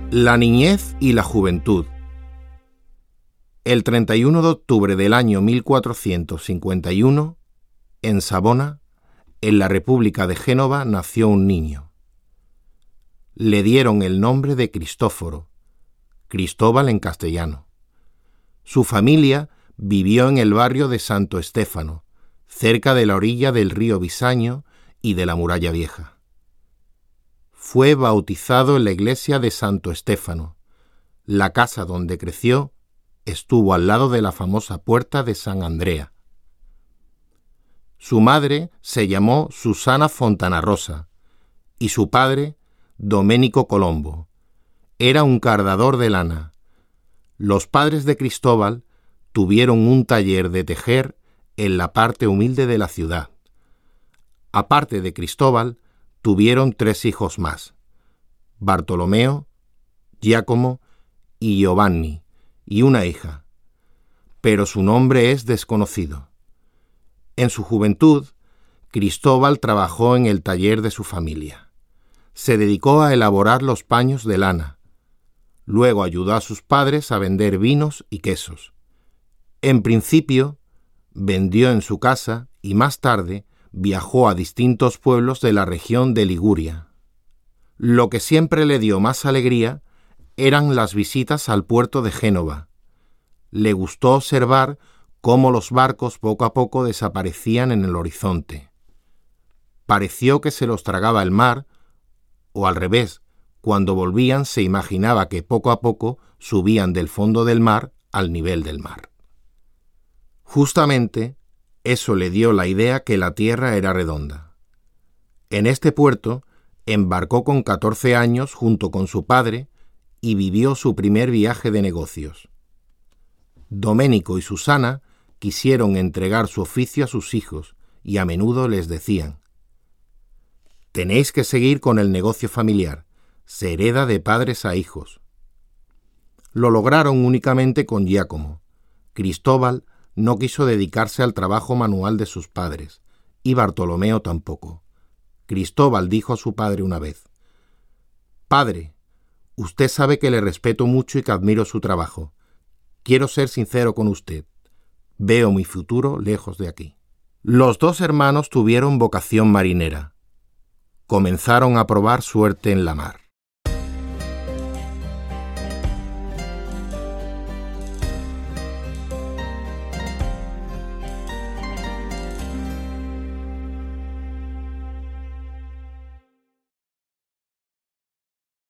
La niñez y la juventud. El 31 de octubre del año 1451, en Savona, en la República de Génova, nació un niño. Le dieron el nombre de Cristóforo, Cristóbal en castellano. Su familia vivió en el barrio de Santo Estéfano, cerca de la orilla del río Bisaño y de la Muralla Vieja. Fue bautizado en la iglesia de Santo Estéfano. La casa donde creció estuvo al lado de la famosa puerta de San Andrea. Su madre se llamó Susana Fontanarosa y su padre Domenico Colombo. Era un cardador de lana. Los padres de Cristóbal tuvieron un taller de tejer en la parte humilde de la ciudad. Aparte de Cristóbal, tuvieron 3 hijos más: Bartolomeo, Giacomo y Giovanni, y una hija, pero su nombre es desconocido. En su juventud, Cristóbal trabajó en el taller de su familia. Se dedicó a elaborar los paños de lana. Luego ayudó a sus padres a vender vinos y quesos. En principio, vendió en su casa y más tarde viajó a distintos pueblos de la región de Liguria. Lo que siempre le dio más alegría eran las visitas al puerto de Génova. Le gustó observar cómo los barcos poco a poco desaparecían en el horizonte. Pareció que se los tragaba el mar, o al revés, cuando volvían se imaginaba que poco a poco subían del fondo del mar al nivel del mar. Justamente, eso le dio la idea que la Tierra era redonda. En este puerto embarcó con 14 años junto con su padre y vivió su primer viaje de negocios. Domenico y Susana quisieron entregar su oficio a sus hijos y a menudo les decían: «Tenéis que seguir con el negocio familiar, se hereda de padres a hijos». Lo lograron únicamente con Giacomo. Cristóbal no quiso dedicarse al trabajo manual de sus padres, y Bartolomeo tampoco. Cristóbal dijo a su padre una vez: «Padre, usted sabe que le respeto mucho y que admiro su trabajo. Quiero ser sincero con usted. Veo mi futuro lejos de aquí». Los 2 hermanos tuvieron vocación marinera. Comenzaron a probar suerte en la mar.